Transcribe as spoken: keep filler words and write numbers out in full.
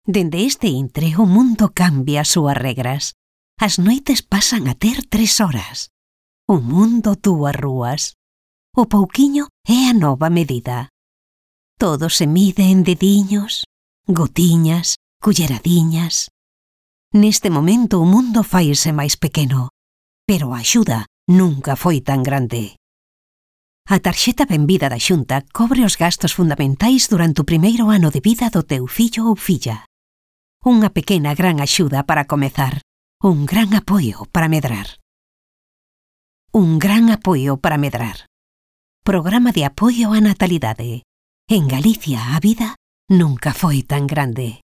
Dende este intre o mundo cambia as súas regras. As noites pasan a ter tres horas. O mundo dúas rúas. O pouquiño é a nova medida. Todo se mide en dediños, gotiñas, culleradiñas. Neste momento o mundo faise máis pequeno, pero a axuda nunca foi tan grande. A tarxeta Benvida da Xunta cobre os gastos fundamentais durante o primeiro ano de vida do teu fillo ou filla. Unha pequena gran axuda para comezar, un gran apoio para medrar. Un gran apoio para medrar. Programa de apoio á natalidade. En Galicia a vida nunca foi tan grande.